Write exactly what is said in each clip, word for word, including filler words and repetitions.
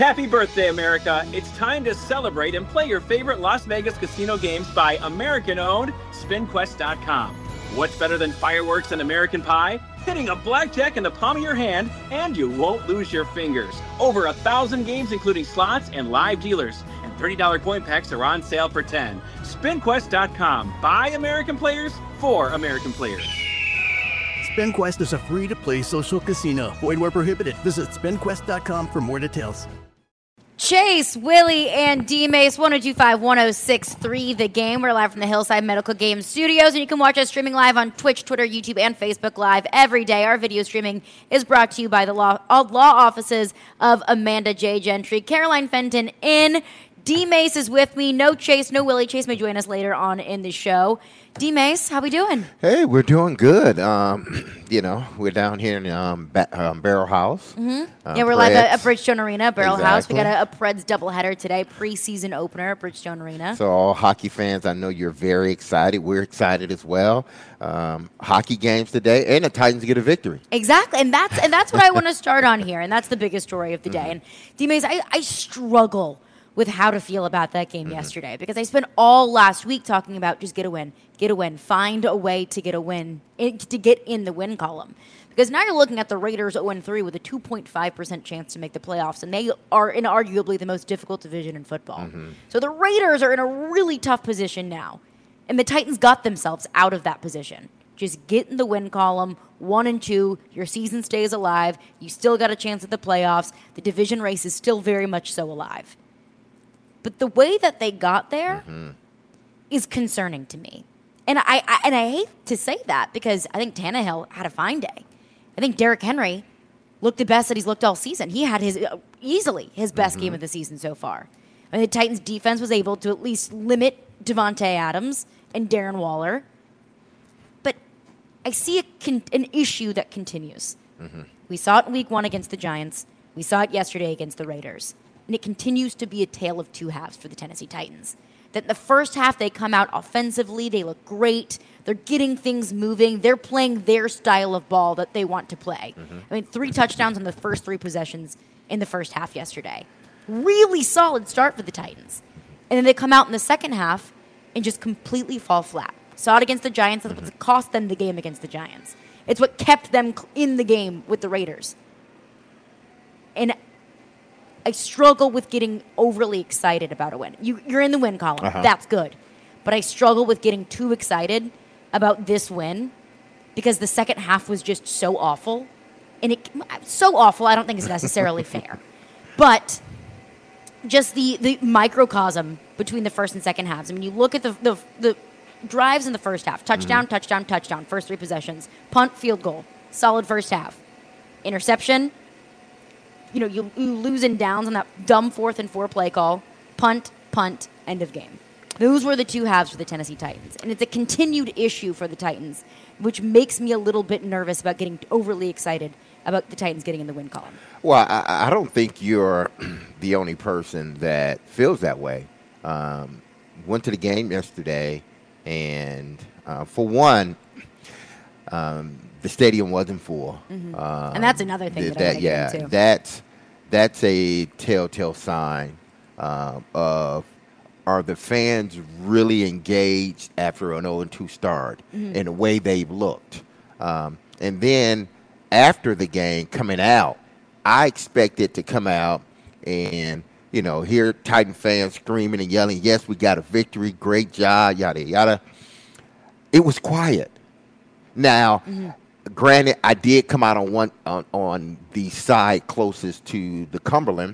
Happy birthday, America. It's time to celebrate and play your favorite Las Vegas casino games by American-owned Spin Quest dot com. What's better than fireworks and American Pie? Hitting a blackjack in the palm of your hand, and you won't lose your fingers. Over a thousand games, including slots and live dealers. And thirty dollars coin packs are on sale for ten dollars. Spin Quest dot com. By American players, for American players. SpinQuest is a free-to-play social casino. Void where prohibited. Visit Spin Quest dot com for more details. Chase, Willie, and D-Mace, one oh two five, one oh six three, The Game. We're live from the Hillside Medical Games Studios, and you can watch us streaming live on Twitch, Twitter, YouTube, and Facebook Live every day. Our video streaming is brought to you by the law, all law offices of Amanda J. Gentry. Caroline Fenton in. D-Mace is with me. No Chase, no Willie. Chase may join us later on in the show. D-Mace, how we doing? Hey, we're doing good. Um, you know, we're down here in um, ba- um, Barrel House. Mm-hmm. Um, yeah, we're Preds. live at, at Bridgestone Arena, Barrel exactly. House. We got a, a Preds doubleheader today, preseason opener at Bridgestone Arena. So all hockey fans, I know you're very excited. We're excited as well. Um, hockey games today, and the Titans get a victory. Exactly, and that's and that's what I want to start on here, and that's the biggest story of the day. Mm-hmm. And D-Mace, I, I struggle with how to feel about that game mm-hmm. yesterday, because I spent all last week talking about just get a win, get a win, find a way to get a win, to get in the win column. Because now you're looking at the Raiders oh and three with a two point five percent chance to make the playoffs, and they are in arguably the most difficult division in football. Mm-hmm. So the Raiders are in a really tough position now, and the Titans got themselves out of that position. Just get in the win column, one and two, your season stays alive, you still got a chance at the playoffs, the division race is still very much so alive. But the way that they got there mm-hmm. is concerning to me. And I, I and I hate to say that, because I think Tannehill had a fine day. I think Derrick Henry looked the best that he's looked all season. He had his uh, easily his best mm-hmm. game of the season so far. I mean, the Titans' defense was able to at least limit Devontae Adams and Darren Waller. But I see a con- an issue that continues. Mm-hmm. We saw it in week one against the Giants. We saw it yesterday against the Raiders. And it continues to be a tale of two halves for the Tennessee Titans. That in the first half, they come out offensively. They look great. They're getting things moving. They're playing their style of ball that they want to play. Mm-hmm. I mean, three touchdowns on the first three possessions in the first half yesterday. Really solid start for the Titans. And then they come out in the second half and just completely fall flat. Saw it against the Giants. That's what cost them the game against the Giants. It's what kept them in the game with the Raiders. And I struggle with getting overly excited about a win. You, you're in the win column. Uh-huh. That's good. But I struggle with getting too excited about this win, because the second half was just so awful. And it so awful, I don't think it's necessarily fair. But just the, the microcosm between the first and second halves. I mean, you look at the the, the drives in the first half. Touchdown, mm-hmm. touchdown, touchdown. First three possessions. Punt, field goal. Solid first half. Interception. You know, you, you lose in downs on that dumb fourth and four play call. Punt, punt, end of game. Those were the two halves for the Tennessee Titans. And it's a continued issue for the Titans, which makes me a little bit nervous about getting overly excited about the Titans getting in the win column. Well, I, I don't think you're the only person that feels that way. Um, went to the game yesterday, and uh, for one, um, the stadium wasn't full. Mm-hmm. Um, and that's another thing that, that I yeah, get into. That's, that's a telltale sign um, of, are the fans really engaged after an oh and two start mm-hmm. in the way they've looked? Um, and then after the game coming out, I expected to come out and, you know, hear Titan fans screaming and yelling, yes, we got a victory, great job, yada, yada. It was quiet. Now, mm-hmm. granted, I did come out on one on, on the side closest to the Cumberland,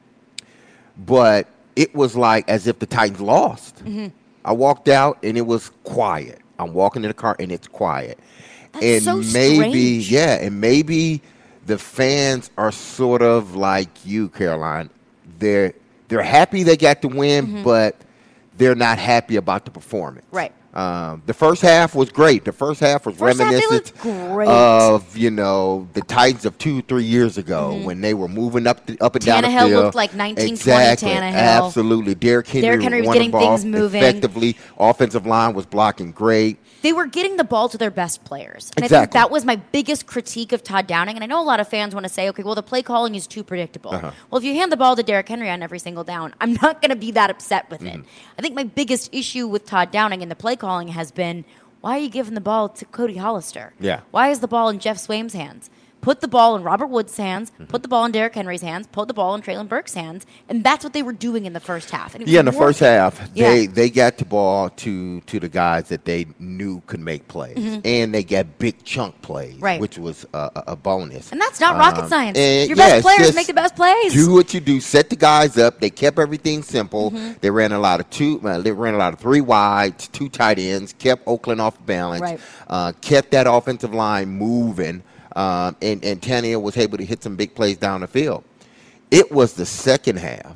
but it was like as if the Titans lost. Mm-hmm. I walked out and it was quiet. I'm walking in the car and it's quiet. That's and so maybe, strange. yeah, and maybe the fans are sort of like you, Caroline. They're they're happy they got the win, mm-hmm. but they're not happy about the performance. Right. Um, the first half was great. The first half was First half, they reminiscent looked great. of, you know, the Titans of two, three years ago mm-hmm. when they were moving up the, up and down the field. Tannehill looked like nineteen twenty exactly. Tannehill. Absolutely. Derrick Henry, Derrick Henry was won getting the ball things moving. effectively. Offensive line was blocking great. They were getting the ball to their best players. And exactly. I think that was my biggest critique of Todd Downing. And I know a lot of fans want to say, okay, well, the play calling is too predictable. Uh-huh. Well, if you hand the ball to Derrick Henry on every single down, I'm not going to be that upset with mm-hmm. it. I think my biggest issue with Todd Downing and the play calling has been, why are you giving the ball to Cody Hollister? Yeah. Why is the ball in Jeff Swaim's hands? Put the ball in Robert Woods' hands, mm-hmm. put the ball in Derrick Henry's hands, put the ball in Treylon Burks' hands, and that's what they were doing in the first half. And yeah, in the more, first half, yeah. they they got the ball to to the guys that they knew could make plays, mm-hmm. and they got big chunk plays, right. which was a, a bonus. And that's not rocket um, science. And, Your yes, best players make the best plays. Do what you do. Set the guys up. They kept everything simple. Mm-hmm. They ran a lot of two. Uh, they ran a lot of three wides, two tight ends. Kept Oakland off balance. Right. Uh, kept that offensive line moving. Um, and, and Tannehill was able to hit some big plays down the field. It was the second half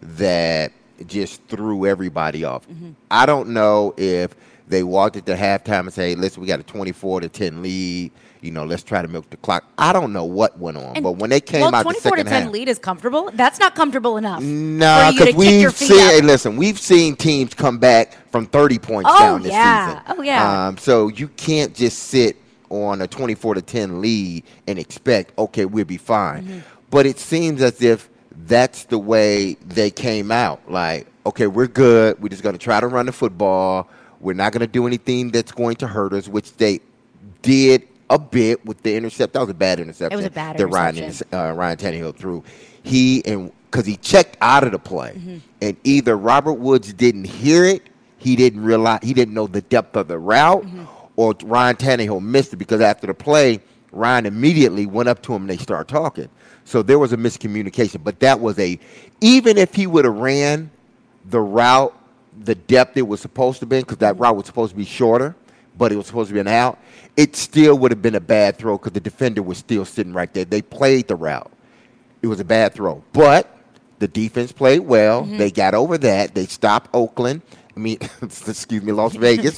that just threw everybody off. Mm-hmm. I don't know if they walked at the halftime and say, listen, we got a twenty-four to ten lead. You know, let's try to milk the clock. I don't know what went on. And but when they came well, out the second half. twenty-four to ten lead is comfortable. That's not comfortable enough. No, because we've seen, hey, listen, we've seen teams come back from thirty points oh, down this yeah. season. Oh, yeah. Um, so you can't just sit on a twenty-four to ten lead and expect, okay, we'll be fine. Mm-hmm. But it seems as if that's the way they came out. Like, okay, we're good. We're just going to try to run the football. We're not going to do anything that's going to hurt us, which they did a bit with the intercept. That was a bad interception. It was a bad that interception. Ryan, uh, Ryan Tannehill threw. He, and because he checked out of the play, mm-hmm. and either Robert Woods didn't hear it, he didn't realize, he didn't know the depth of the route, mm-hmm. or Ryan Tannehill missed it, because after the play, Ryan immediately went up to him and they started talking. So there was a miscommunication. But that was a, even if he would have ran the route, the depth it was supposed to be, because that route was supposed to be shorter, but it was supposed to be an out, it still would have been a bad throw because the defender was still sitting right there. They played the route. It was a bad throw. But the defense played well. Mm-hmm. They got over that. They stopped Oakland. I mean, excuse me, Las Vegas.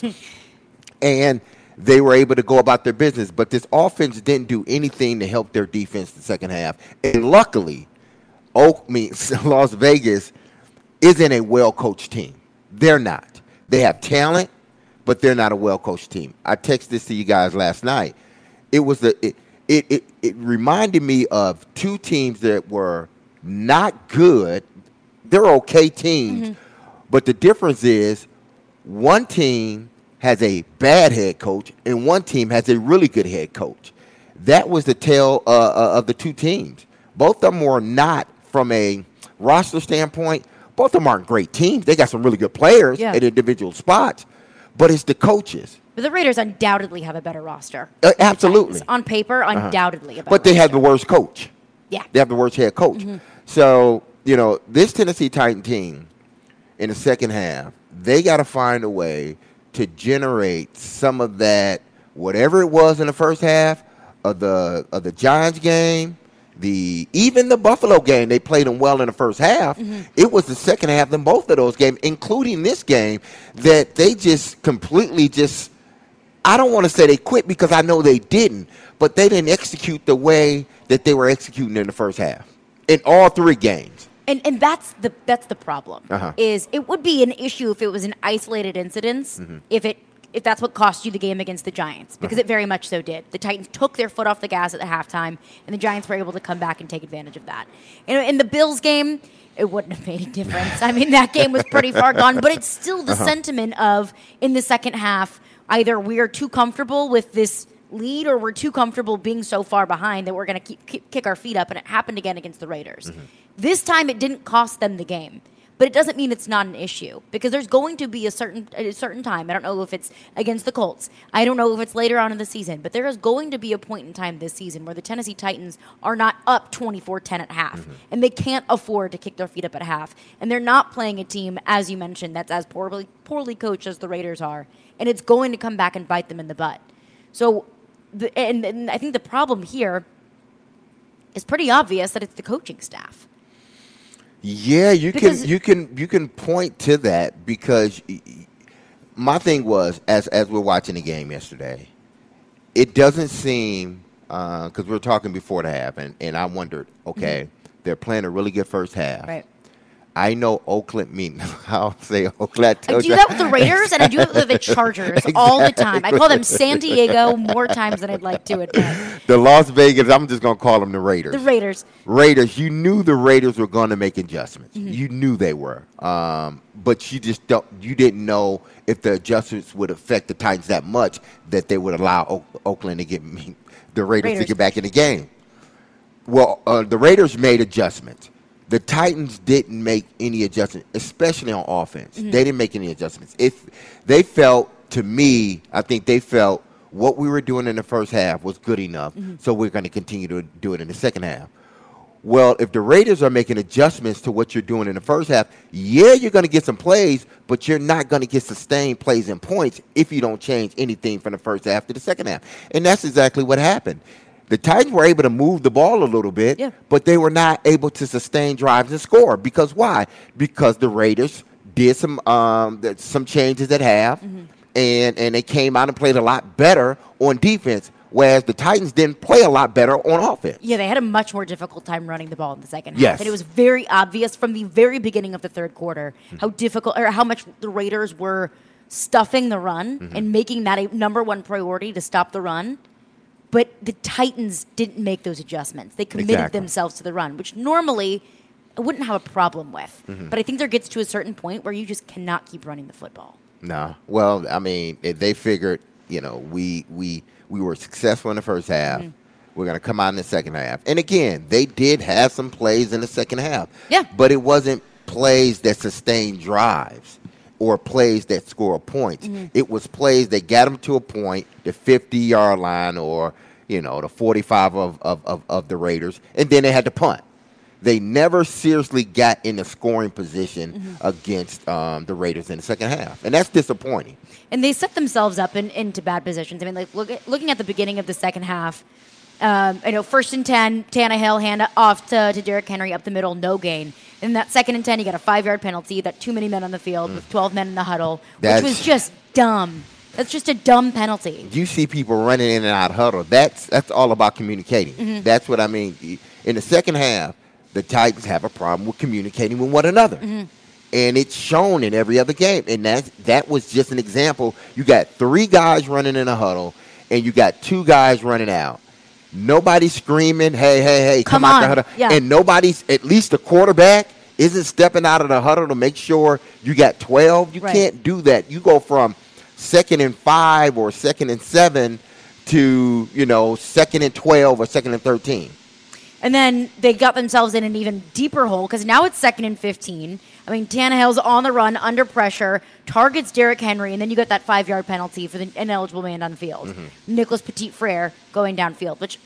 And they were able to go about their business. But this offense didn't do anything to help their defense the second half. And luckily, Oak, I mean, Las Vegas isn't a well-coached team. They're not. They have talent, but they're not a well-coached team. I texted this to you guys last night. It was the it it, it, it reminded me of two teams that were not good. They're okay teams, mm-hmm. but the difference is one team has a bad head coach, and one team has a really good head coach. That was the tale uh, uh, of the two teams. Both of them were not, from a roster standpoint, both of them aren't great teams. They got some really good players yeah. at individual spots, but it's the coaches. But the Raiders undoubtedly have a better roster. Uh, absolutely. On paper, undoubtedly uh-huh. a better But they roster. have the worst coach. Yeah. They have the worst head coach. Mm-hmm. So, you know, this Tennessee Titan team in the second half, they got to find a way to generate some of that, whatever it was in the first half of the of the Giants game, the even the Buffalo game, they played them well in the first half. Mm-hmm. It was the second half in both of those games, including this game, that they just completely just, I don't want to say they quit because I know they didn't, but they didn't execute the way that they were executing in the first half in all three games. And and that's the that's the problem. Uh-huh. Is it would be an issue if it was an isolated incident, mm-hmm. if it if that's what cost you the game against the Giants, because uh-huh. it very much so did. The Titans took their foot off the gas at the halftime, and the Giants were able to come back and take advantage of that. And in the Bills game, it wouldn't have made a difference. I mean, that game was pretty far gone, but it's still the uh-huh. sentiment of, in the second half, either we are too comfortable with this lead or we're too comfortable being so far behind that we're going to keep, keep kick our feet up, and it happened again against the Raiders. Mm-hmm. This time it didn't cost them the game, but it doesn't mean it's not an issue, because there's going to be a certain a certain time. I don't know if it's against the Colts. I don't know if it's later on in the season, but there is going to be a point in time this season where the Tennessee Titans are not up twenty-four ten at half, mm-hmm. and they can't afford to kick their feet up at half, and they're not playing a team, as you mentioned, that's as poorly poorly coached as the Raiders are, and it's going to come back and bite them in the butt. So, the, and, and I think the problem here is pretty obvious that it's the coaching staff. Yeah, you because can you can you can point to that, because my thing was, as as we're watching the game yesterday, it doesn't seem, because uh, we were talking before the half, and, and I wondered, okay, mm-hmm. they're playing a really good first half. Right. I know Oakland, mean, I'll say Oakland. I do that with the Raiders, and I do it with the Chargers exactly. all the time. I call them San Diego more times than I'd like to admit. The Las Vegas, I'm just going to call them the Raiders. The Raiders. Raiders, you knew the Raiders were going to make adjustments. Mm-hmm. You knew they were. Um, but you just don't, you didn't know if the adjustments would affect the Titans that much that they would allow o- Oakland to get, the Raiders, Raiders to get back in the game. Well, uh, the Raiders made adjustments. The Titans didn't make any adjustments, especially on offense. Mm-hmm. They didn't make any adjustments. If they felt, to me, I think they felt what we were doing in the first half was good enough, mm-hmm. so we're going to continue to do it in the second half. Well, if the Raiders are making adjustments to what you're doing in the first half, yeah, you're going to get some plays, but you're not going to get sustained plays and points if you don't change anything from the first half to the second half. And that's exactly what happened. The Titans were able to move the ball a little bit, yeah. but they were not able to sustain drives and score. Because why? Because the Raiders did some um, some changes at half, mm-hmm. and, and they came out and played a lot better on defense, whereas the Titans didn't play a lot better on offense. Yeah, they had a much more difficult time running the ball in the second half. Yes. And it was very obvious from the very beginning of the third quarter mm-hmm. how difficult or how much the Raiders were stuffing the run mm-hmm. and making that a number one priority to stop the run. But the Titans didn't make those adjustments. They committed exactly. themselves to the run, which normally I wouldn't have a problem with. Mm-hmm. But I think there gets to a certain point where you just cannot keep running the football. No. Well, I mean, they figured, you know, we we we were successful in the first half. Mm-hmm. We're going to come out in the second half. And again, they did have some plays in the second half. Yeah. But it wasn't plays that sustained drives or plays that score points. Mm-hmm. It was plays that got them to a point, the fifty-yard line or, you know, the forty-five of, of, of, of the Raiders, and then they had to punt. They never seriously got in a scoring position mm-hmm. against um, the Raiders in the second half, and that's disappointing. And they set themselves up in, into bad positions. I mean, like look at, looking at the beginning of the second half, um, you know, first and ten, Tannehill hand off to, to Derrick Henry up the middle, no gain. In that second and ten, you got a five-yard penalty. You got too many men on the field mm. with twelve men in the huddle, That's, which was just dumb. That's just a dumb penalty. You see people running in and out of huddle. That's that's all about communicating. Mm-hmm. That's what I mean. In the second half, the Titans have a problem with communicating with one another. Mm-hmm. And it's shown in every other game. And that, that was just an example. You got three guys running in a huddle, and you got two guys running out. Nobody's screaming, hey, hey, hey, come, come out on. the huddle. Yeah. And nobody's, at least the quarterback, isn't stepping out of the huddle to make sure you got twelve. You right. can't do that. You go from second and five or second and seven to, you know, second and twelve or second and thirteen. And then they got themselves in an even deeper hole because now it's second and fifteen. I mean, Tannehill's on the run, under pressure, targets Derrick Henry, and then you got that five-yard penalty for the ineligible man on the field. Mm-hmm. Nicholas Petit-Frere going downfield, which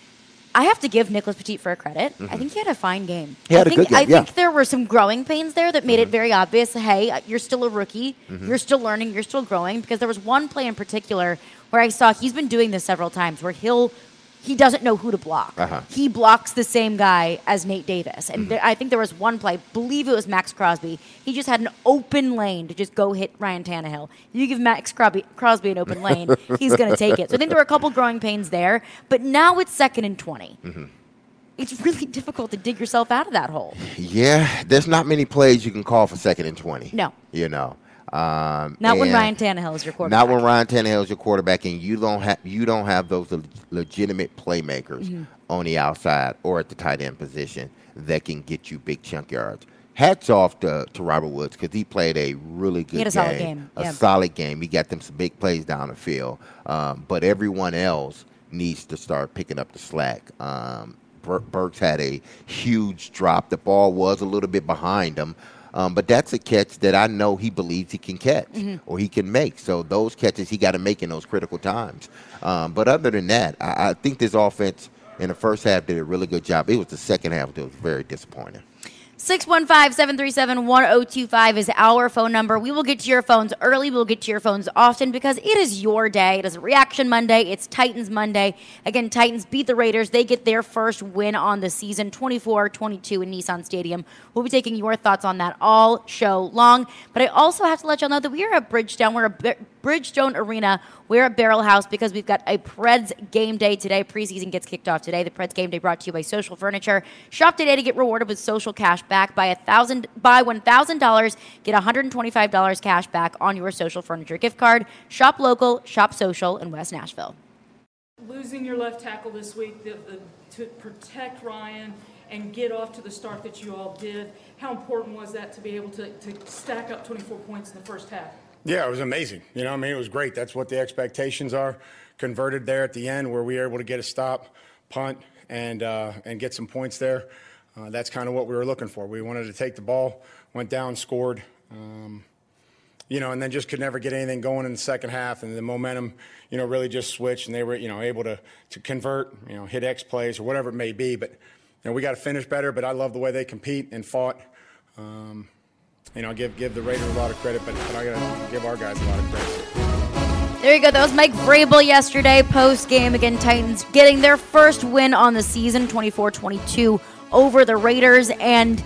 I have to give Nicholas Petit-Frere credit. Mm-hmm. I think he had a fine game. He had I a think, good game, I yeah. think there were some growing pains there that made mm-hmm. it very obvious, hey, you're still a rookie. Mm-hmm. You're still learning. You're still growing. Because there was one play in particular where I saw he's been doing this several times where he'll he doesn't know who to block. Uh-huh. He blocks the same guy as Nate Davis. And mm-hmm. there, I think there was one play, I believe it was Max Crosby. He just had an open lane to just go hit Ryan Tannehill. You give Max Crosby, Crosby an open lane, he's going to take it. So I think there were a couple growing pains there. But now it's second and twenty. Mm-hmm. It's really difficult to dig yourself out of that hole. Yeah, there's not many plays you can call for second and twenty. No. You know. Um, not when Ryan Tannehill is your quarterback. Not when Ryan Tannehill is your quarterback, and you don't have you don't have those le- legitimate playmakers mm-hmm. on the outside or at the tight end position that can get you big chunk yards. Hats off to, to Robert Woods because he played a really good he had a game, solid game, a yeah. solid game. He got them some big plays down the field, um, but everyone else needs to start picking up the slack. Um, Bur- Burks had a huge drop. The ball was a little bit behind him. Um, but that's a catch that I know he believes he can catch mm-hmm. or he can make. So those catches he got to make in those critical times. Um, but other than that, I, I think this offense in the first half did a really good job. It was the second half that was very disappointing. six one five, seven three seven, one oh two five is our phone number. We will get to your phones early. We'll get to your phones often because it is your day. It is a Reaction Monday. It's Titans Monday. Again, Titans beat the Raiders. They get their first win on the season, twenty-four twenty-two in Nissan Stadium. We'll be taking your thoughts on that all show long. But I also have to let y'all know that we are at Bridgestone. We're at Bridgestone Arena. We're at Barrel House because we've got a Preds game day today. Preseason gets kicked off today. The Preds game day brought to you by Social Furniture. Shop today to get rewarded with social cash back. Buy a thousand, buy one thousand dollars, get one hundred twenty-five dollars cash back on your Social Furniture gift card. Shop local, shop social in West Nashville. Losing your left tackle this week the, the, to protect Ryan and get off to the start that you all did, how important was that to be able to, to stack up twenty-four points in the first half? Yeah, it was amazing. You know, I mean, it was great. That's what the expectations are. Converted there at the end where we were able to get a stop, punt, and uh, and get some points there. Uh, that's kind of what we were looking for. We wanted to take the ball, went down, scored, um, you know, and then just could never get anything going in the second half. And the momentum, you know, really just switched, and they were, you know, able to to convert, you know, hit X plays or whatever it may be. But, you know, we got to finish better. But I love the way they compete and fought. Um, You know, give give the Raiders a lot of credit, but, but I got to give our guys a lot of credit. There you go. That was Mike Vrabel yesterday, post-game. Again, Titans getting their first win on the season, twenty-four twenty-two over the Raiders. And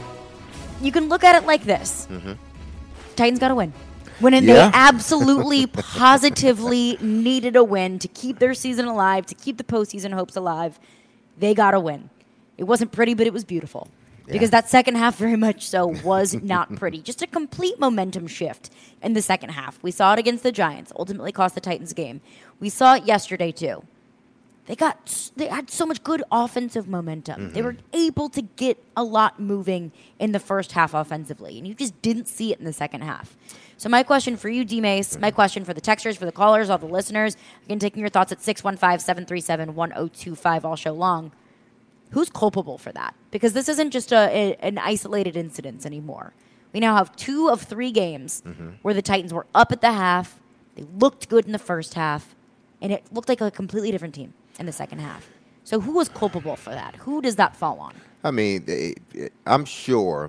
you can look at it like this. Mm-hmm. Titans got a win. When yeah. they absolutely, positively needed a win to keep their season alive, to keep the postseason hopes alive, they got a win. It wasn't pretty, but it was beautiful. Because yeah. that second half very much so was not pretty. Just a complete momentum shift in the second half. We saw it against the Giants, ultimately cost the Titans game. We saw it yesterday too. They got they had so much good offensive momentum. Mm-hmm. They were able to get a lot moving in the first half offensively, and you just didn't see it in the second half. So my question for you, D-Mace, mm-hmm. my question for the texters, for the callers, all the listeners, again, taking your thoughts at six one five, seven three seven, one oh two five all show long. Who's culpable for that? Because this isn't just a, a, an isolated incident anymore. We now have two of three games mm-hmm. where the Titans were up at the half. They looked good in the first half, and it looked like a completely different team in the second half. So who was culpable for that? Who does that fall on? I mean, they, I'm sure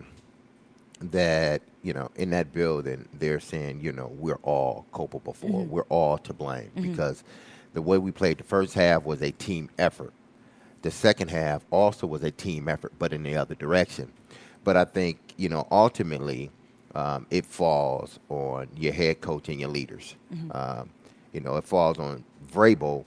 that, you know, in that building, they're saying, you know, we're all culpable for mm-hmm. it. We're all to blame mm-hmm. because the way we played the first half was a team effort. The second half also was a team effort, but in the other direction. But I think, you know, ultimately um, it falls on your head coach and your leaders. Mm-hmm. Um, you know, it falls on Vrabel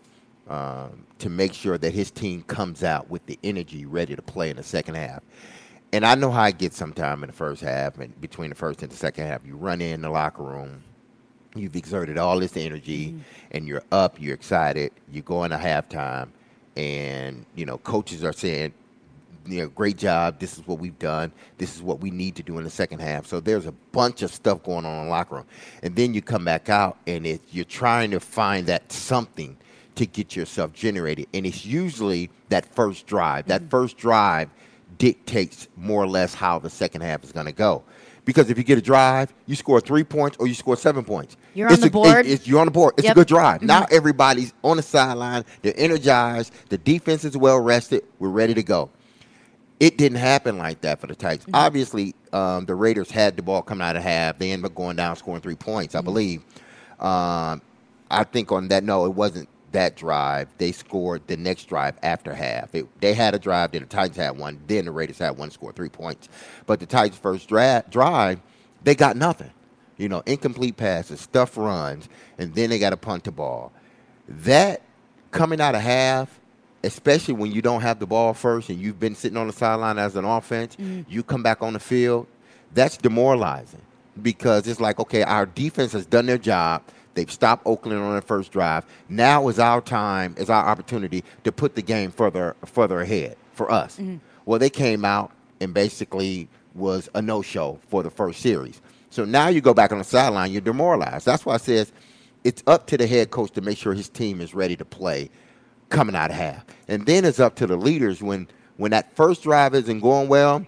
um, to make sure that his team comes out with the energy ready to play in the second half. And I know how it gets sometime in the first half, and between the first and the second half. You run in the locker room. You've exerted all this energy, mm-hmm. and you're up, you're excited. You go into halftime. And, you know, coaches are saying, you know, great job. This is what we've done. This is what we need to do in the second half. So there's a bunch of stuff going on in the locker room. And then you come back out, and it, you're trying to find that something to get yourself generated. And it's usually that first drive. That mm-hmm. first drive dictates more or less how the second half is going to go. Because if you get a drive, you score three points or you score seven points. You're it's on the a, board. It, it's, you're on the board. It's yep. a good drive. Mm-hmm. Now everybody's on the sideline. They're energized. The defense is well rested. We're ready to go. It didn't happen like that for the Titans. Mm-hmm. Obviously, um, the Raiders had the ball coming out of half. They ended up going down, scoring three points, mm-hmm. I believe. Um, I think on that, no, it wasn't that drive. They scored the next drive after half. It, they had a drive, then the Titans had one, then the Raiders had one, scored three points. But the Titans' first dra- drive, they got nothing. You know, incomplete passes, stuff runs, and then they got to punt the ball. That coming out of half, especially when you don't have the ball first and you've been sitting on the sideline as an offense, mm-hmm. you come back on the field, that's demoralizing because it's like, okay, our defense has done their job. They've stopped Oakland on their first drive. Now is our time, is our opportunity to put the game further further ahead for us. Mm-hmm. Well, they came out and basically was a no-show for the first series. So now you go back on the sideline, you're demoralized. That's why I says it's up to the head coach to make sure his team is ready to play coming out of half. And then it's up to the leaders when, when that first drive isn't going well,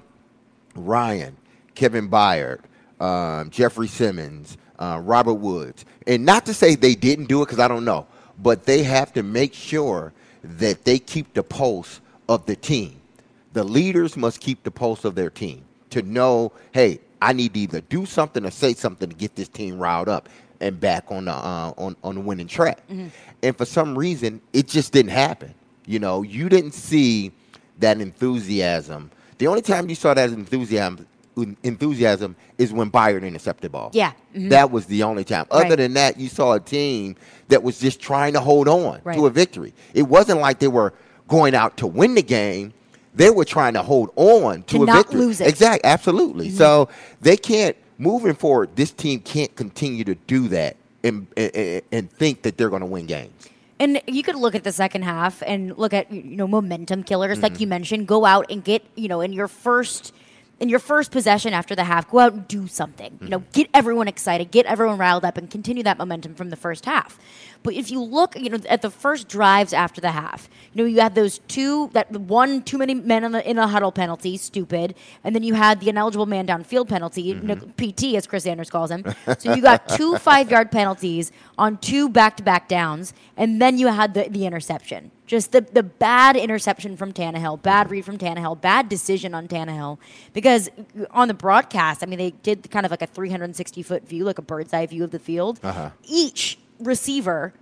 Ryan, Kevin Byard, um, Jeffrey Simmons, uh, Robert Woods. And not to say they didn't do it because I don't know, but they have to make sure that they keep the pulse of the team. The leaders must keep the pulse of their team. to know, hey, I need to either do something or say something to get this team riled up and back on the uh, on on the winning track. Mm-hmm. And for some reason, it just didn't happen. You know, you didn't see that enthusiasm. The only time you saw that enthusiasm enthusiasm is when Byard intercepted the ball. Yeah. Mm-hmm. That was the only time. Other right. than that, you saw a team that was just trying to hold on right. to a victory. It wasn't like they were going out to win the game. They were trying to hold on to, to a not victory. Lose it. Exactly. Absolutely. Mm-hmm. So they can't, moving forward, this team can't continue to do that and, and, and think that they're going to win games. And you could look at the second half and look at, you know, momentum killers, mm-hmm. like you mentioned. Go out and get, you know, in your first in your first possession after the half, go out and do something. Mm-hmm. You know, get everyone excited, get everyone riled up, and continue that momentum from the first half. But if you look, you know, at the first drives after the half, you know, you had those two, that one too many men in, the, in a huddle penalty, stupid, and then you had the ineligible man downfield penalty, mm-hmm. you know, P T as Chris Sanders calls him. So you got two five-yard penalties on two back-to-back downs, and then you had the, the interception. Just the, the bad interception from Tannehill, bad read from Tannehill, bad decision on Tannehill. Because on the broadcast, I mean, they did kind of like a three hundred sixty foot view, like a bird's eye view of the field. Uh-huh. Each receiver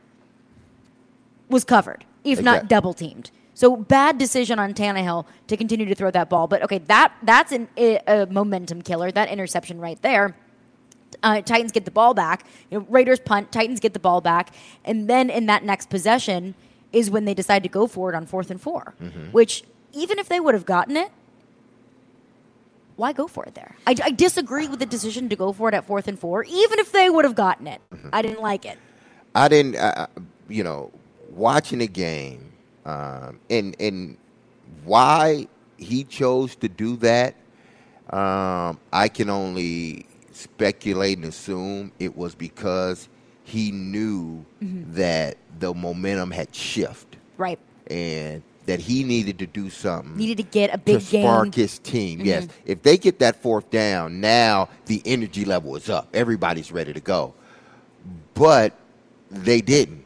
was covered, if exactly. not double teamed. So bad decision on Tannehill to continue to throw that ball. But okay, that that's an, a, a momentum killer. That interception right there. Uh, Titans get the ball back. You know, Raiders punt. Titans get the ball back, and then in that next possession is when they decide to go for it on fourth and four. Mm-hmm. Which even if they would have gotten it, why go for it there? I, I disagree with the decision to go for it at fourth and four. Even if they would have gotten it, mm-hmm. I didn't like it. I didn't. Uh, you know, watching the game, um, and and why he chose to do that, um, I can only speculate and assume it was because he knew mm-hmm. that the momentum had shifted, right, and that he needed to do something. Needed to get a big to game. Spark his team. Mm-hmm. Yes, if they get that fourth down, now the energy level is up. Everybody's ready to go, but they didn't,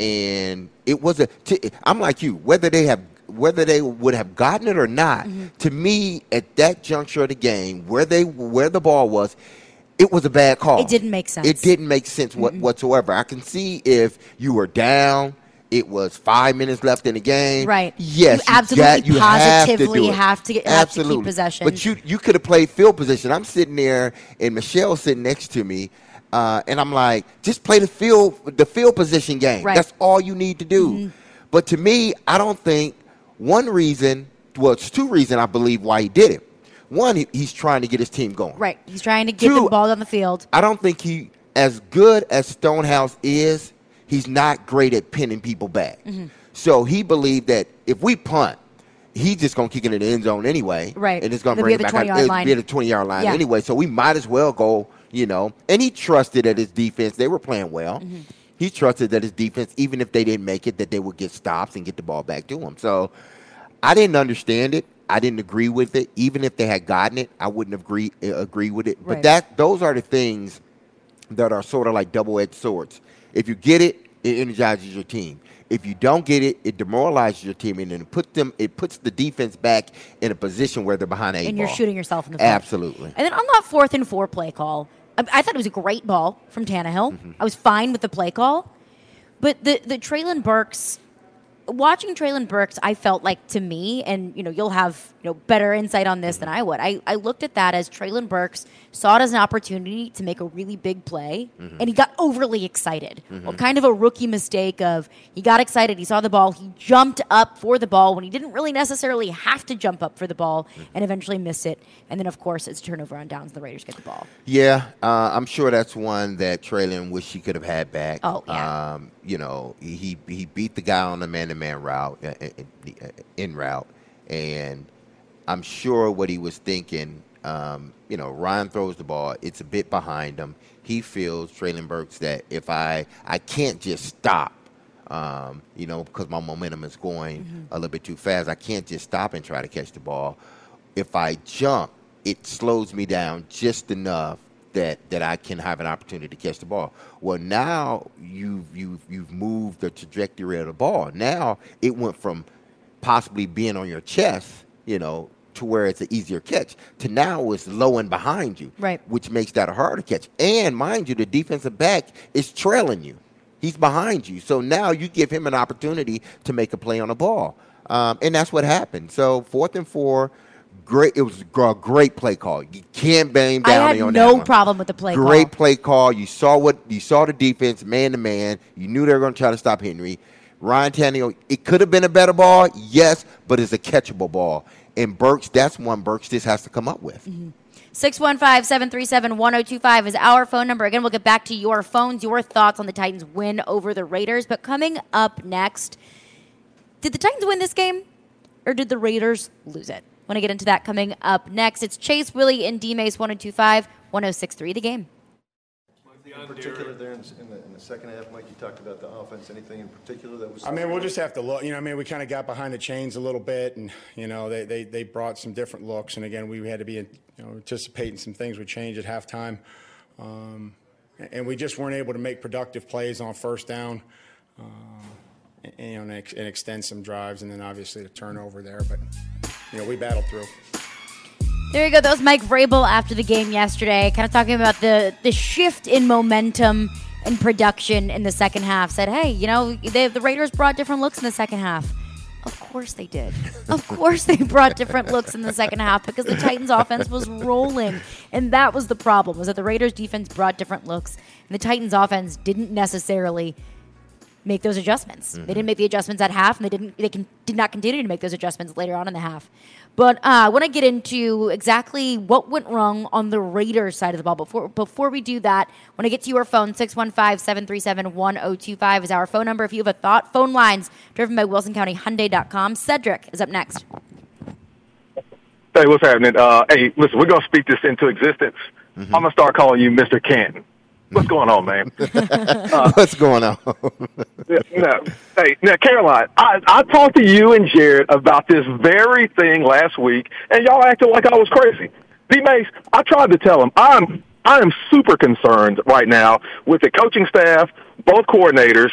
and it was a. T- I'm like you. Whether they have, whether they would have gotten it or not, mm-hmm. to me at that juncture of the game, where they, where the ball was, it was a bad call. It didn't make sense. It didn't make sense mm-hmm. whatsoever. I can see if you were down, it was five minutes left in the game. Right. Yes, you absolutely you, got, you positively have to, have to, have have to keep possession. But you you could have played field position. I'm sitting there, and Michelle's sitting next to me, uh, and I'm like, just play the field the field position game. Right. That's all you need to do. Mm-hmm. But to me, I don't think one reason, well, it's two reasons I believe why he did it. One, he, he's trying to get his team going. Right. He's trying to get Two, the ball on the field. I don't think he, as good as Stonehouse is, he's not great at pinning people back. Mm-hmm. So he believed that if we punt, he's just going to kick it in the end zone anyway. Right. And it's going to bring it back. It'll be at the twenty-yard line yeah. anyway. So we might as well go, you know. And he trusted that his defense, they were playing well. Mm-hmm. He trusted that his defense, even if they didn't make it, that they would get stops and get the ball back to him. So I didn't understand it. I didn't agree with it. Even if they had gotten it, I wouldn't agree agree with it. Right. But that those are the things that are sort of like double-edged swords. If you get it, it energizes your team. If you don't get it, it demoralizes your team, and then it puts them. It puts the defense back in a position where they're behind a ball. And you're shooting yourself in the foot. Absolutely. And then on that fourth and four play call, I, I thought it was a great ball from Tannehill. Mm-hmm. I was fine with the play call, but the the Treylon Burks. Watching Treylon Burks, I felt like, to me, and you know, you'll have you know better insight on this than I would. I, I looked at that as Treylon Burks saw it as an opportunity to make a really big play, mm-hmm. and he got overly excited. Mm-hmm. Well, kind of a rookie mistake of he got excited, he saw the ball, he jumped up for the ball when he didn't really necessarily have to jump up for the ball, mm-hmm. and eventually missed it. And then, of course, it's a turnover on downs, and the Raiders get the ball. Yeah, uh, I'm sure that's one that Treylon wish he could have had back. Oh yeah. Um, you know, he he beat the guy on the man-to-man route, uh, in, in route, and I'm sure what he was thinking, um, you know, Ryan throws the ball, it's a bit behind him. He feels, Treylon Burks, that if I, I can't just stop, um, you know, because my momentum is going mm-hmm. a little bit too fast. I can't just stop and try to catch the ball. If I jump, it slows me down just enough that that I can have an opportunity to catch the ball. Well, now you've, you've, you've moved the trajectory of the ball. Now it went from possibly being on your chest, you know, to where it's an easier catch, to now it's low and behind you, right? Which makes that a harder catch. And mind you, the defensive back is trailing you. He's behind you. So now you give him an opportunity to make a play on the ball. Um, and that's what happened. So fourth and four, great. It was a great play call. You can't bang down I had on no that one. problem with the play great call. Great play call. You saw what you saw the defense, man to man. You knew they were going to try to stop Henry. Ryan Tannehill, it could have been a better ball, yes, but it's a catchable ball. And Burks, that's one Burks just has to come up with. Mm-hmm. six one five, seven three seven, one oh two five is our phone number. Again, we'll get back to your phones, your thoughts on the Titans' win over the Raiders. But coming up next, did the Titans win this game or did the Raiders lose it? Want to get into that coming up next. It's Chase, Willie, and D-Mace, one oh two five, one oh six three, the game. In particular there in the, in the second half, Mike, you talked about the offense. Anything in particular that was... I mean, we'll just have to look. You know, I mean, we kind of got behind the chains a little bit, and, you know, they, they, they brought some different looks. And, again, we had to be, you know, anticipating some things would change at halftime. Um, and we just weren't able to make productive plays on first down, uh, and, you know, and, ex- and extend some drives, and then obviously the turnover there. But, you know, we battled through. There you go. That was Mike Vrabel after the game yesterday, kind of talking about the, the shift in momentum and production in the second half. Said, hey, you know, they, the Raiders brought different looks in the second half. Of course they did. Of course they brought different looks in the second half because the Titans' offense was rolling. And that was the problem, was that the Raiders' defense brought different looks, and the Titans' offense didn't necessarily make those adjustments. Mm-hmm. They didn't make the adjustments at half, and they didn't. They can, did not continue to make those adjustments later on in the half. But uh, I want to get into exactly what went wrong on the Raiders side of the ball. Before before we do that, I want to get to your phone. six one five, seven three seven, one oh two five is our phone number. If you have a thought, phone lines driven by Wilson County Hyundai dot com. Cedric is up next. Hey, what's happening? Uh, hey, listen, we're going to speak this into existence. Mm-hmm. I'm going to start calling you Mister Canton. What's going on, man? uh, What's going on? yeah, no. Hey, now, Caroline, I, I talked to you and Jared about this very thing last week, and y'all acted like I was crazy. D-Mace, I tried to tell him, I'm, I am super concerned right now with the coaching staff, both coordinators,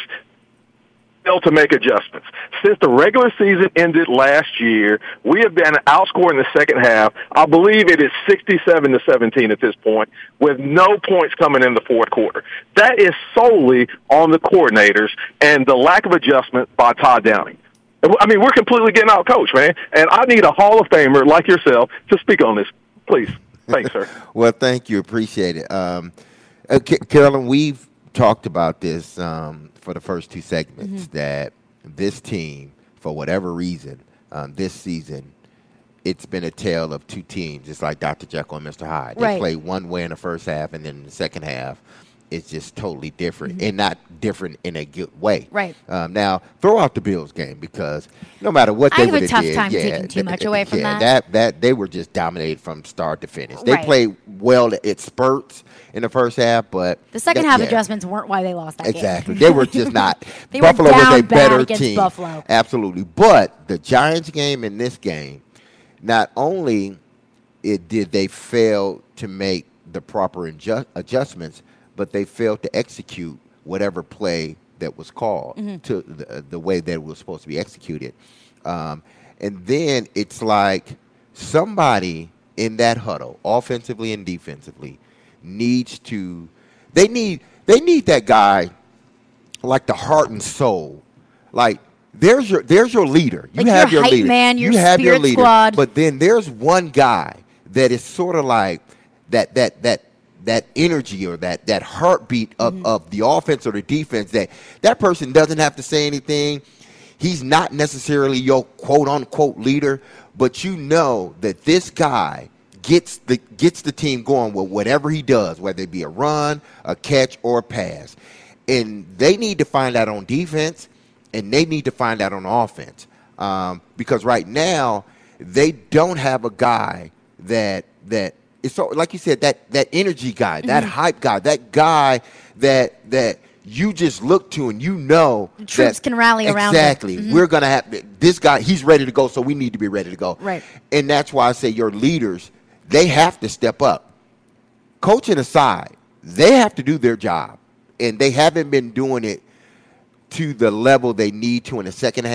to make adjustments. Since the regular season ended last year, we have been outscored in the second half. I believe it is sixty-seven to seventeen at this point, with no points coming in the fourth quarter. That is solely on the coordinators and the lack of adjustment by Todd Downing. I mean, we're completely getting out coached, man, and I need a Hall of Famer like yourself to speak on this. Please. Thanks, sir. Well, thank you. Appreciate it. Um, uh, Carolyn, we've talked about this um, for the first two segments, mm-hmm. that this team, for whatever reason, um, this season, it's been a tale of two teams. It's like Doctor Jekyll and Mister Hyde. They right. play one way in the first half, and then in the second half, it's just totally different, mm-hmm. and not different in a good way. Right. Um, now, throw out the Bills game, because no matter what they would have did, I have a tough time yeah, taking too they, much away from yeah, that. that. That they were just dominated from start to finish. They right. played well at spurts in the first half, but the second that, half yeah. adjustments weren't why they lost that exactly. game. They were just not. they Buffalo were down was a bad better against team. Buffalo. Absolutely. But the Giants game and this game, not only it did they fail to make the proper adjust, adjustments, but they failed to execute whatever play that was called mm-hmm. to the, the way that it was supposed to be executed. Um, and then it's like somebody in that huddle, offensively and defensively, needs to they need they need that guy like the heart and soul. Like there's your there's your leader. You like have your, your hype leader. Man, your you have your spirit leader. squad. But then there's one guy that is sort of like that that that that energy or that that heartbeat of, mm-hmm. of the offense or the defense, that that person doesn't have to say anything. He's not necessarily your quote unquote leader, but you know that this guy gets the gets the team going with whatever he does, whether it be a run, a catch, or a pass. And they need to find out on defense, and they need to find out on offense. Um, because right now, they don't have a guy that that is so, like you said, that that energy guy, that mm-hmm. hype guy, that guy that that you just look to and you know the troops that, can rally around. Exactly. Mm-hmm. We're gonna have this guy. He's ready to go, so we need to be ready to go. Right. And that's why I say your leaders, they have to step up. Coaching aside, they have to do their job, and they haven't been doing it to the level they need to in the second half.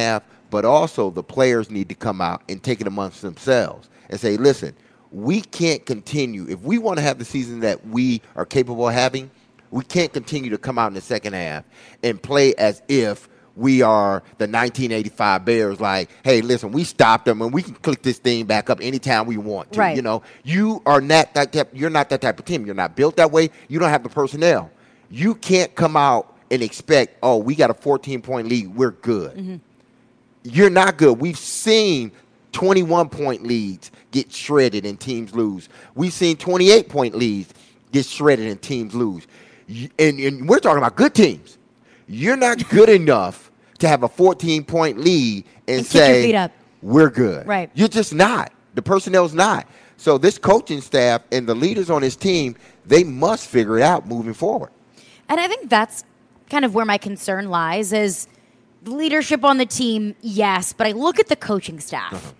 but also the players need to come out and take it amongst themselves and say, listen, we can't continue. If we want to have the season that we are capable of having, we can't continue to come out in the second half and play as if we are the nineteen eighty-five Bears, like, hey, listen, we stopped them and we can click this thing back up anytime we want to. Right. You know, you are not that type, you're not that type of team. You're not built that way. You don't have the personnel. You can't come out and expect, oh, we got a fourteen-point lead, we're good. Mm-hmm. You're not good. We've seen twenty-one-point leads get shredded and teams lose. We've seen twenty-eight-point leads get shredded and teams lose. And, and we're talking about good teams. You're not good enough to have a fourteen-point lead and, and say, kick your feet up. We're good. Right. You're just not. The personnel's not. So this coaching staff and the leaders on his team, they must figure it out moving forward. And I think that's kind of where my concern lies is the leadership on the team, yes, but I look at the coaching staff. Uh-huh.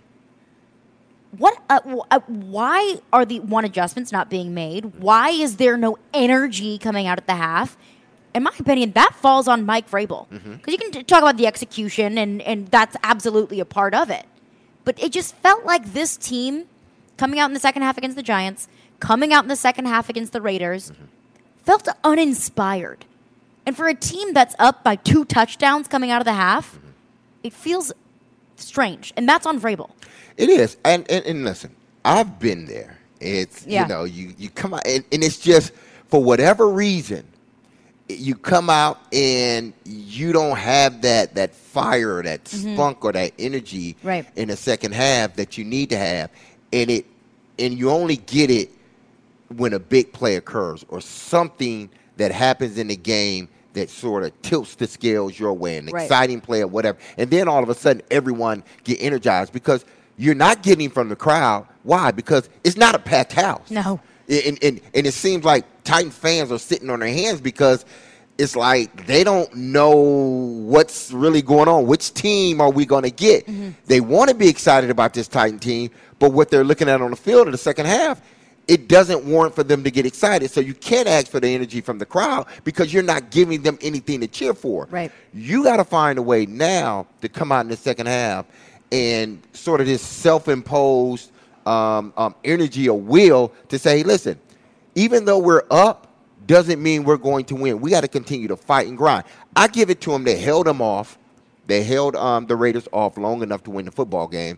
What? Uh, w- uh, why are the one adjustments not being made? Why is there no energy coming out at the half? In my opinion, that falls on Mike Vrabel. Because mm-hmm. you can t- talk about the execution, and, and that's absolutely a part of it. But it just felt like this team, coming out in the second half against the Giants, coming out in the second half against the Raiders, mm-hmm. felt uninspired. And for a team that's up by two touchdowns coming out of the half, mm-hmm. it feels strange. And that's on Vrabel. It is. And, and, and listen, I've been there. It's, yeah. you know, you, you come out, and, and it's just, for whatever reason, you come out and you don't have that that fire, that mm-hmm. spunk, or that energy right. in the second half that you need to have, and it and you only get it when a big play occurs or something that happens in the game that sort of tilts the scales your way, an right. exciting play or whatever, and then all of a sudden everyone get energized because you're not getting from the crowd. Why? Because it's not a packed house. No. And, and, and it seems like Titan fans are sitting on their hands because it's like they don't know what's really going on. Which team are we going to get? Mm-hmm. They want to be excited about this Titan team, but what they're looking at on the field in the second half, it doesn't warrant for them to get excited. So you can't ask for the energy from the crowd because you're not giving them anything to cheer for. Right. You got to find a way now to come out in the second half and sort of this self-imposed Um, um, energy or will to say, listen, even though we're up, doesn't mean we're going to win. We got to continue to fight and grind. I give it to them. They held them off. They held um, the Raiders off long enough to win the football game.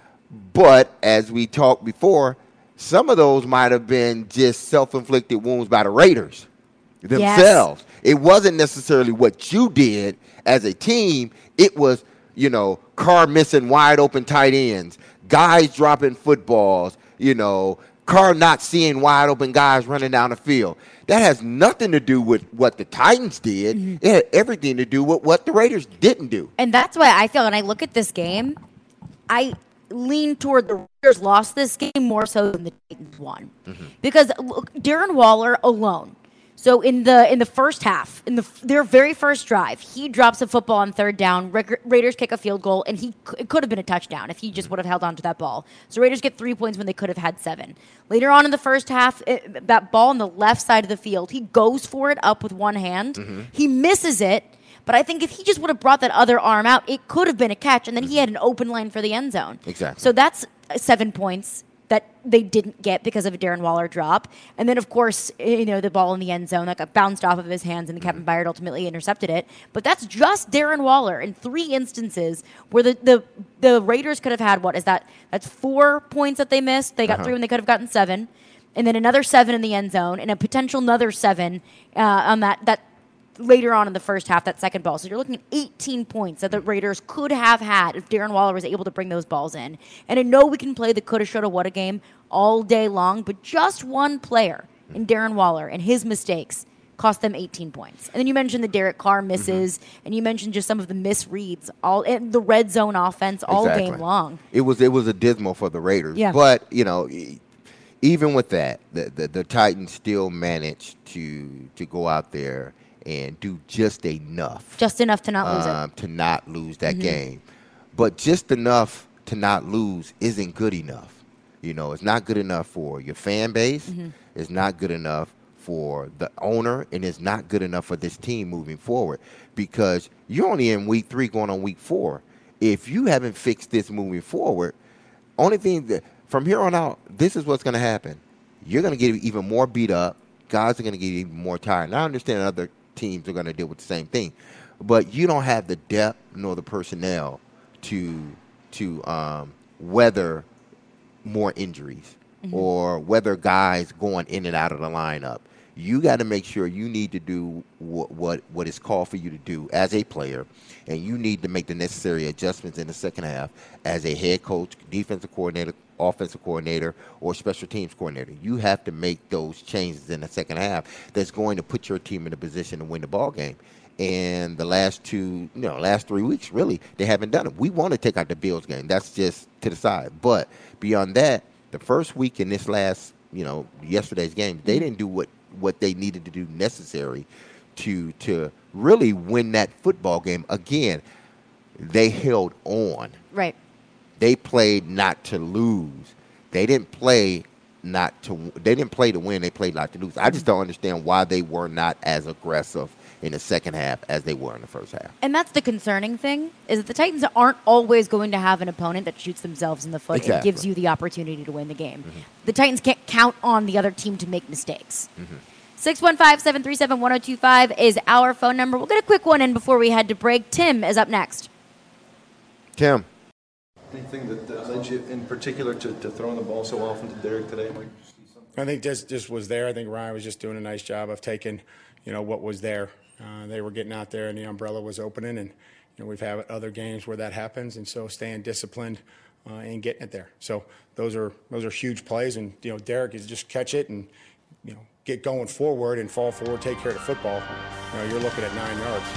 But as we talked before, some of those might have been just self-inflicted wounds by the Raiders themselves. Yes. It wasn't necessarily what you did as a team. It was, you know, Carr missing wide open tight ends, guys dropping footballs, you know, Carr not seeing wide open guys running down the field. That has nothing to do with what the Titans did. Mm-hmm. It had everything to do with what the Raiders didn't do. And that's why I feel when I look at this game, I lean toward the Raiders lost this game more so than the Titans won. Mm-hmm. Because look, Darren Waller alone. So in the in the first half, in the their very first drive, he drops a football on third down. Ra- Raiders kick a field goal, and he it could have been a touchdown if he just would have held on to that ball. So Raiders get three points when they could have had seven. Later on in the first half, it, that ball on the left side of the field, he goes for it up with one hand. Mm-hmm. He misses it, but I think if he just would have brought that other arm out, it could have been a catch, and then he had an open line for the end zone. Exactly. So that's seven points that they didn't get because of a Darren Waller drop. And then, of course, you know, the ball in the end zone that got bounced off of his hands and Kevin Byard ultimately intercepted it. But that's just Darren Waller in three instances where the, the, the Raiders could have had, what is that? That's four points that they missed. They got uh-huh. three when they could have gotten seven. And then another seven in the end zone and a potential another seven uh, on that, that later on in the first half, that second ball. So you're looking at eighteen points that the Raiders could have had if Darren Waller was able to bring those balls in. And I know we can play the coulda, shoulda, woulda game all day long, but just one player in Darren Waller and his mistakes cost them eighteen points. And then you mentioned the Derek Carr misses, mm-hmm. and you mentioned just some of the misreads, all and the red zone offense all exactly. game long. It was it was a dismal for the Raiders. Yeah. But, you know, even with that, the, the, the Titans still managed to to go out there and do just enough. Just enough to not lose um, it. To not lose that mm-hmm. game. But just enough to not lose isn't good enough. You know, it's not good enough for your fan base. Mm-hmm. It's not good enough for the owner. And it's not good enough for this team moving forward. Because you're only in week three going on week four. if you haven't fixed this moving forward, only thing that from here on out, this is what's going to happen. You're going to get even more beat up. Guys are going to get even more tired. And I understand other teams are going to deal with the same thing, but you don't have the depth nor the personnel to to um, weather more injuries mm-hmm. or weather guys going in and out of the lineup. You got to make sure you need to do what, what what is called for you to do as a player, and you need to make the necessary adjustments in the second half as a head coach, defensive coordinator, offensive coordinator, or special teams coordinator. You have to make those changes in the second half that's going to put your team in a position to win the ball game. And the last two, you know, last three weeks, really, they haven't done it. We want to take out the Bills game. That's just to the side. But beyond that, the first week in this last, you know, yesterday's game, they didn't do what what they needed to do necessary to to really win that football game. Again, they held on. Right. They played not to lose. They didn't play not to they didn't play to win, they played not to lose. I just don't understand why they were not as aggressive in the second half as they were in the first half. And that's the concerning thing, is that the Titans aren't always going to have an opponent that shoots themselves in the foot exactly. and gives you the opportunity to win the game. Mm-hmm. The Titans can't count on the other team to make mistakes. Mm-hmm. six one five, seven three seven, one oh two five is our phone number. We'll get a quick one in before we head to break. Tim is up next. Tim. Anything that, that led you in particular to, to throwing the ball so often to Derek today, Mike? I think this just was there. I think Ryan was just doing a nice job of taking, you know, what was there. Uh, they were getting out there and the umbrella was opening, and you know we've had other games where that happens, and so staying disciplined uh, and getting it there. So those are those are huge plays, and you know Derek is just catch it and you know get going forward and fall forward, take care of the football. You know, you're looking at nine yards.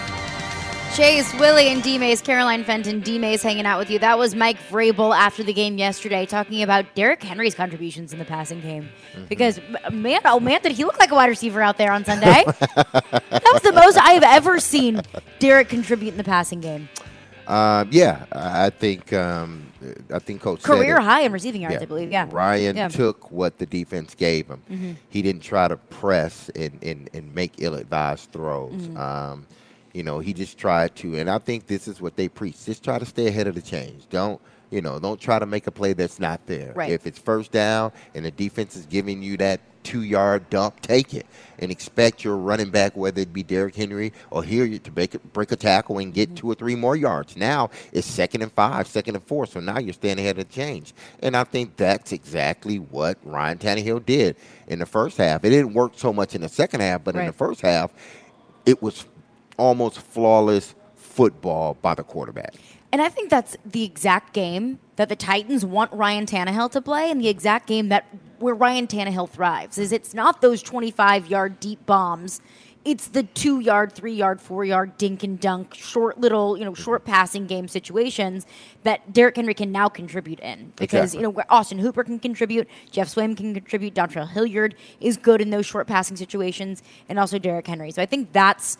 Chase, Willie, and D-Mace, Caroline Fenton, D-Mace hanging out with you. That was Mike Vrabel after the game yesterday talking about Derrick Henry's contributions in the passing game. Mm-hmm. Because, man, oh, man, did he look like a wide receiver out there on Sunday. That was the most I have ever seen Derrick contribute in the passing game. Uh, yeah, I think um, I think Coach Career said high in receiving yards, yeah. I believe, yeah. Ryan yeah. took what the defense gave him. Mm-hmm. He didn't try to press and, and, and make ill-advised throws. Mm-hmm. Um, you know, he just tried to, and I think this is what they preach. Just try to stay ahead of the change. Don't, you know, don't try to make a play that's not there. Right. If it's first down and the defense is giving you that two-yard dump, take it and expect your running back, whether it be Derrick Henry or here, to break, break a tackle and get mm-hmm. two or three more yards. Now it's second and five, second and four, so now you're staying ahead of the change. And I think that's exactly what Ryan Tannehill did in the first half. It didn't work so much in the second half, but right. in the first half, it was almost flawless football by the quarterback. And I think that's the exact game that the Titans want Ryan Tannehill to play, and the exact game that where Ryan Tannehill thrives. Is it's not those twenty-five-yard deep bombs. It's the two-yard, three-yard, four-yard dink and dunk, short little, you know, short passing game situations that Derrick Henry can now contribute in. Because, exactly. you know, where Austin Hooper can contribute, Jeff Swaim can contribute, Dontrell Hilliard is good in those short passing situations, and also Derrick Henry. So I think that's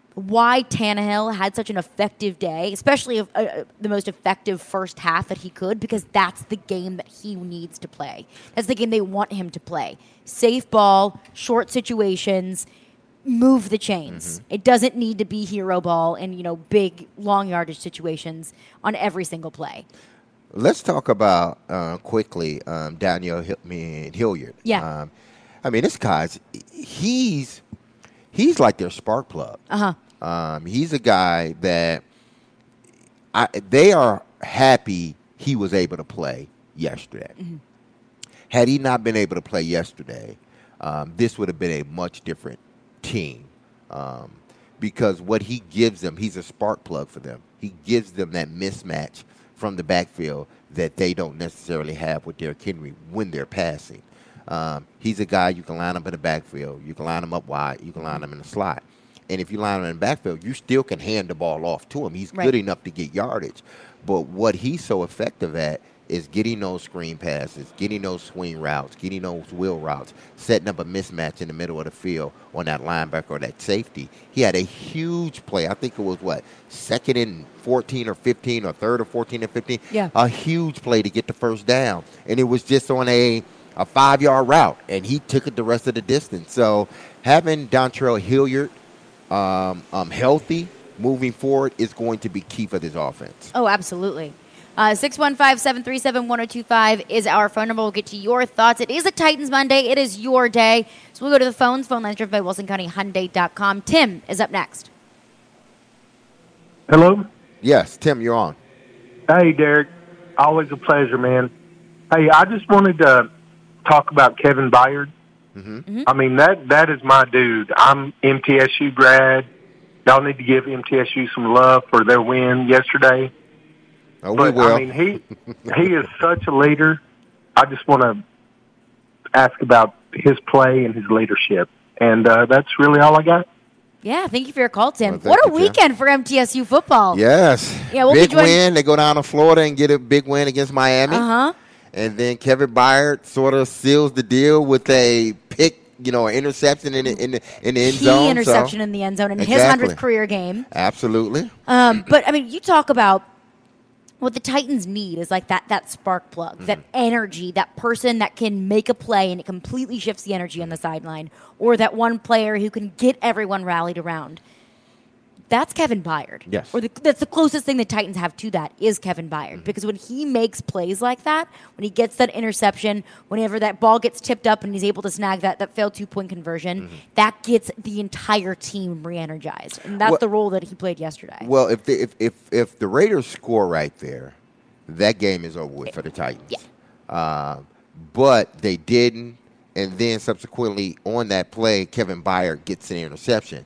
why Tannehill had such an effective day, especially uh, uh, the most effective first half that he could, because that's the game that he needs to play. That's the game they want him to play. Safe ball, short situations, move the chains. Mm-hmm. It doesn't need to be hero ball and, you know, big, long yardage situations on every single play. Let's talk about, uh, quickly, um, Daniel Hill- I mean, Hilliard. Yeah. Um, I mean, this guy's, he's, he's like their spark plug. Uh-huh. Um, he's a guy that I, they are happy he was able to play yesterday. Mm-hmm. Had he not been able to play yesterday, um, this would have been a much different team. Um, because what he gives them, he's a spark plug for them. He gives them that mismatch from the backfield that they don't necessarily have with Derrick Henry when they're passing. Um, he's a guy you can line up in the backfield. You can line him up wide. You can line him in the slot. And if you line him in the backfield, you still can hand the ball off to him. He's right. good enough to get yardage. But what he's so effective at is getting those screen passes, getting those swing routes, getting those wheel routes, setting up a mismatch in the middle of the field on that linebacker or that safety. He had a huge play. I think it was, what, second and fourteen or fifteen or third or fourteen and fifteen? Yeah. A huge play to get the first down. And it was just on a – a five-yard route, and he took it the rest of the distance. So having Dontrell Hilliard um, um, healthy moving forward is going to be key for this offense. Oh, absolutely. Uh, six one five, seven three seven, one oh two five is our phone number. We'll get to your thoughts. It is a Titans Monday. It is your day. So we'll go to the phones. Phone lines driven by Wilson County Hyundai dot com. Tim is up next. Hello? Yes, Tim, you're on. Hey, Derek. Always a pleasure, man. Hey, I just wanted to talk about Kevin Byard. Mm-hmm. Mm-hmm. I mean, that that is my dude. I'm M T S U grad. Y'all need to give M T S U some love for their win yesterday. Oh, but, we will. I mean, he he is such a leader. I just want to ask about his play and his leadership. And uh, that's really all I got. Yeah, thank you for your call, Tim. Well, thank what a you, Tim. weekend for M T S U football. Yes. Yeah, we'll big be joined- win. They go down to Florida and get a big win against Miami. Uh-huh. And then Kevin Byard sort of seals the deal with a pick, you know, an interception in the, in the, in the end Key zone. interception so. in the end zone in his Exactly. hundredth career game. Absolutely. Um, but, I mean, you talk about what the Titans need is like that that spark plug, Mm-hmm. that energy, that person that can make a play and it completely shifts the energy on the sideline, or that one player who can get everyone rallied around. That's Kevin Byard. Yes. Or the, that's the closest thing the Titans have to that is Kevin Byard. Mm-hmm. Because when he makes plays like that, when he gets that interception, whenever that ball gets tipped up and he's able to snag that, that failed two-point conversion, Mm-hmm. that gets the entire team re-energized. And that's Well- the role that he played yesterday. Well, if the, if, if if the Raiders score right there, that game is over with for the Titans. Yeah. Uh, but they didn't, and then subsequently on that play, Kevin Byard gets an interception.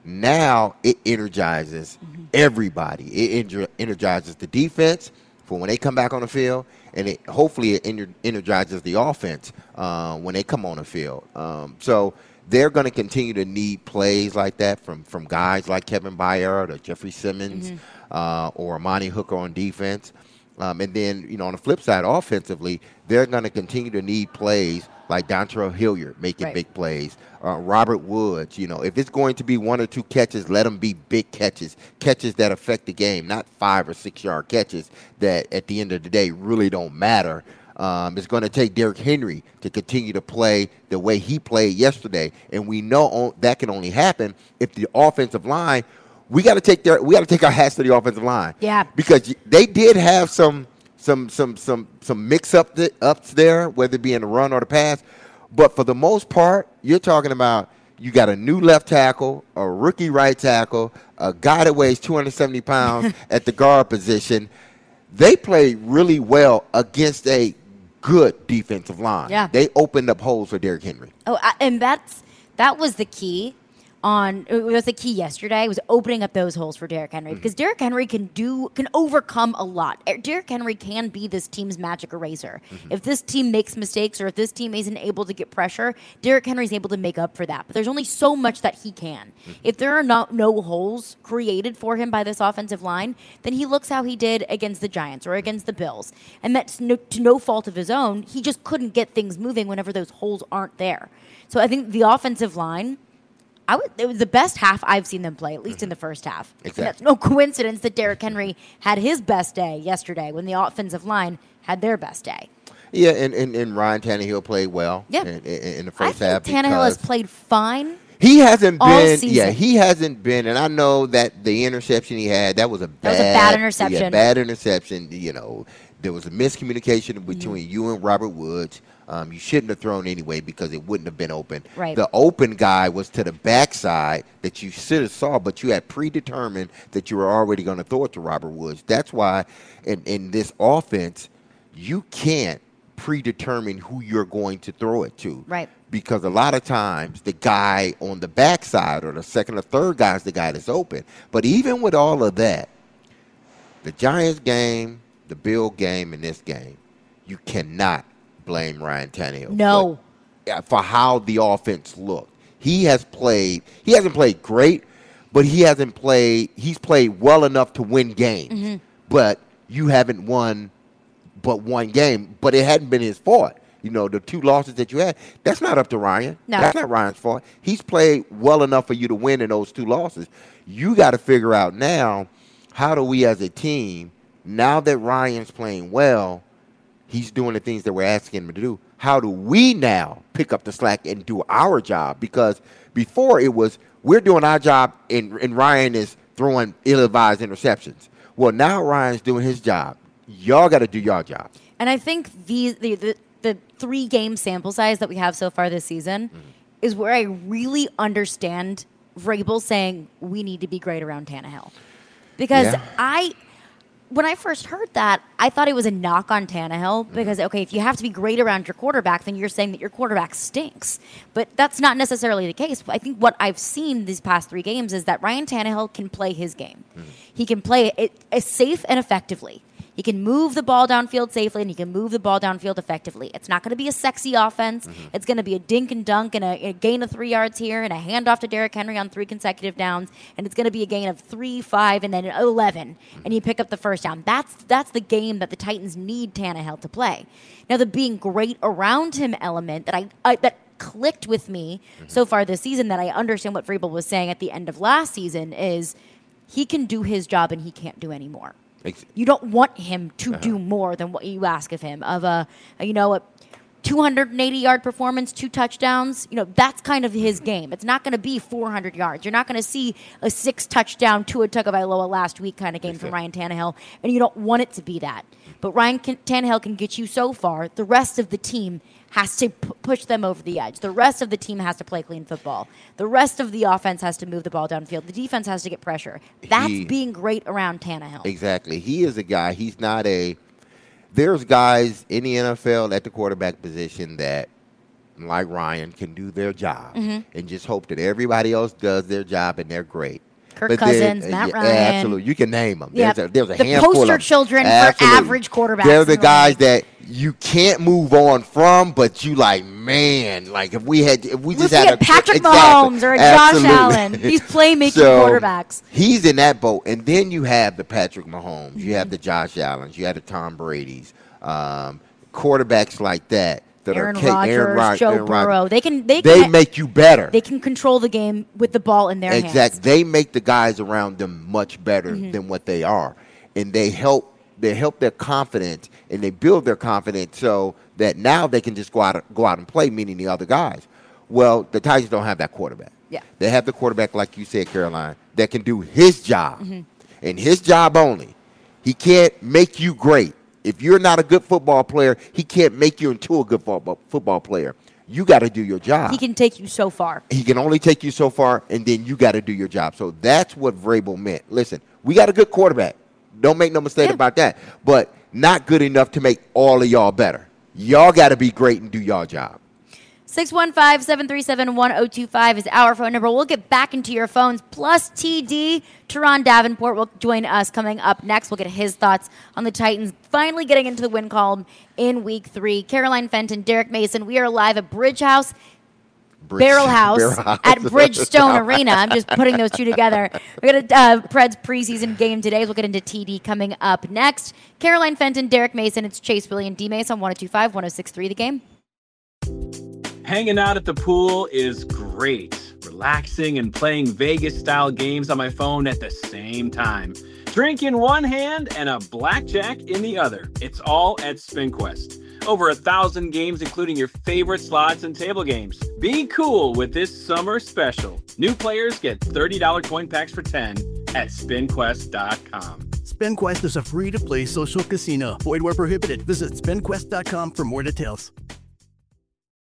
Now it energizes Mm-hmm. everybody. It ener- energizes the defense for when they come back on the field, and it hopefully it ener- energizes the offense uh, when they come on the field. Um, so they're going to continue to need plays like that from, from guys like Kevin Byard or Jeffrey Simmons Mm-hmm. uh, or Amani Hooker on defense. Um, and then, you know, on the flip side, offensively, they're going to continue to need plays like Dontrell Hilliard making Right. big plays, uh, Robert Woods. You know, if it's going to be one or two catches, let them be big catches, catches that affect the game, not five or six yard catches that at the end of the day really don't matter. Um, it's going to take Derrick Henry to continue to play the way he played yesterday, and we know on, that can only happen if the offensive line. We got to take their we got to take our hats to the offensive line. Yeah. Because they did have some some some some some mix up the, ups there, whether it be in the run or the pass. But for the most part, you're talking about you got a new left tackle, a rookie right tackle, a guy that weighs two hundred seventy pounds at the guard position. They played really well against a good defensive line. Yeah. They opened up holes for Derrick Henry. Oh, I, and that's that was the key on it was the key yesterday was opening up those holes for Derrick Henry because Derrick Henry can do can overcome a lot. Derrick Henry can be this team's magic eraser. If this team makes mistakes or if this team isn't able to get pressure, Derrick Henry's able to make up for that. But there's only so much that he can. If there are not no holes created for him by this offensive line, then he looks how he did against the Giants or against the Bills. And that's no, to no fault of his own. He just couldn't get things moving whenever those holes aren't there. So I think the offensive line I would, it was the best half I've seen them play, at least in the first half. Exactly. And that's no coincidence that Derrick Henry had his best day yesterday when the offensive line had their best day. Yeah, and, and, and Ryan Tannehill played well Yeah. in, in, in the I first half. think Tannehill has because played fine. He hasn't all been, season. yeah, he hasn't been, and I know that the interception he had, that was a bad, was a bad interception. Yeah, bad interception. You know, there was a miscommunication between Mm-hmm. you and Robert Woods. Um, you shouldn't have thrown anyway because it wouldn't have been open. Right. The open guy was to the backside that you should have saw, but you had predetermined that you were already going to throw it to Robert Woods. That's why in, in this offense, you can't predetermine who you're going to throw it to. Right. Because a lot of times the guy on the backside or the second or third guy is the guy that's open. But even with all of that, the Giants game, the Bill game, and this game, you cannot blame Ryan Tannehill. No. But for how the offense looked. He has played, he hasn't played great, but he hasn't played, he's played well enough to win games. Mm-hmm. But you haven't won but one game, but it hadn't been his fault. You know, the two losses that you had, that's not up to Ryan. No. That's not Ryan's fault. He's played well enough for you to win in those two losses. You got to figure out now, how do we as a team, now that Ryan's playing well, he's doing the things that we're asking him to do, how do we now pick up the slack and do our job? Because before it was, we're doing our job and, and Ryan is throwing ill-advised interceptions. Well, now Ryan's doing his job. Y'all got to do your job. And I think the, the, the, the three-game sample size that we have so far this season mm. is where I really understand Vrabel saying we need to be great around Tannehill. Because yeah. I, when I first heard that, I thought it was a knock on Tannehill because, okay, if you have to be great around your quarterback, then you're saying that your quarterback stinks. But that's not necessarily the case. I think what I've seen these past three games is that Ryan Tannehill can play his game. Mm. He can play it, it safe and effectively. He can move the ball downfield safely, and he can move the ball downfield effectively. It's not going to be a sexy offense. Mm-hmm. It's going to be a dink and dunk and a, a gain of three yards here and a handoff to Derrick Henry on three consecutive downs, and it's going to be a gain of three, five, and then eleven, mm-hmm. and you pick up the first down. That's that's the game that the Titans need Tannehill to play. Now, the being great around him element that I, I that clicked with me mm-hmm. so far this season, that I understand what Vrabel was saying at the end of last season, is he can do his job and he can't do any more. You don't want him to uh-huh. do more than what you ask of him. Of a, a you know, a two hundred eighty yard performance, two touchdowns. You know, that's kind of his game. It's not going to be four hundred yards. You're not going to see a six touchdown Tua Tagovailoa last week kind of game from Ryan Tannehill, and you don't want it to be that. But Ryan can, Tannehill can get you so far. The rest of the team has to p- push them over the edge. The rest of the team has to play clean football. The rest of the offense has to move the ball downfield. The defense has to get pressure. That's he, being great around Tannehill. Exactly. He is a guy. He's not a – there's guys in the N F L at the quarterback position that, like Ryan, can do their job mm-hmm. and just hope that everybody else does their job and they're great. Kirk but Cousins, then, Matt yeah, Ryan. Absolutely. You can name them. Yep. There's a, there's a the handful poster of children absolutely. for average quarterbacks. They're the guys the that you can't move on from, but you like, man, like if we had, if we just Let's had a Patrick exactly, Mahomes or a Josh absolutely. Allen. These playmaking so, quarterbacks. He's in that boat. And then you have the Patrick Mahomes. Mm-hmm. You have the Josh Allens. You have the Tom Brady's. Um, quarterbacks like that. That Aaron are Rodgers, Aaron Rod- Joe Aaron Burrow. Rod- They can they they can, make you better. They can control the game with the ball in their exactly. hands. Exactly. They make the guys around them much better mm-hmm. than what they are, and they help. They help their confidence, and they build their confidence so that now they can just go out go out and play. Meaning the other guys. Well, the Titans don't have that quarterback. Yeah. They have the quarterback, like you said, Caroline, that can do his job, mm-hmm. and his job only. He can't make you great. If you're not a good football player, he can't make you into a good football, football player. You got to do your job. He can take you so far. He can only take you so far, and then you got to do your job. So that's what Vrabel meant. Listen, we got a good quarterback. Don't make no mistake yeah. about that. But not good enough to make all of y'all better. Y'all got to be great and do y'all job. six one five, seven three seven, one oh two five is our phone number. We'll get back into your phones. Plus T D, Teron Davenport will join us coming up next. We'll get his thoughts on the Titans finally getting into the win column in week three. Caroline Fenton, Derek Mason, we are live at Bridge House. Bridge, Barrel House, Barrel House at Bridgestone Arena. I'm just putting those two together. We're going to uh, Preds preseason game today. We'll get into T D coming up next. Caroline Fenton, Derek Mason. It's Chase Willie and D Mason on one oh two five, one oh six three The Game. Hanging out at the pool is great. Relaxing and playing Vegas-style games on my phone at the same time. Drink in one hand and a blackjack in the other. It's all at SpinQuest. Over a thousand games, including your favorite slots and table games. Be cool with this summer special. New players get thirty dollars coin packs for ten at spin quest dot com. SpinQuest is a free-to-play social casino. Void where prohibited. Visit spin quest dot com for more details.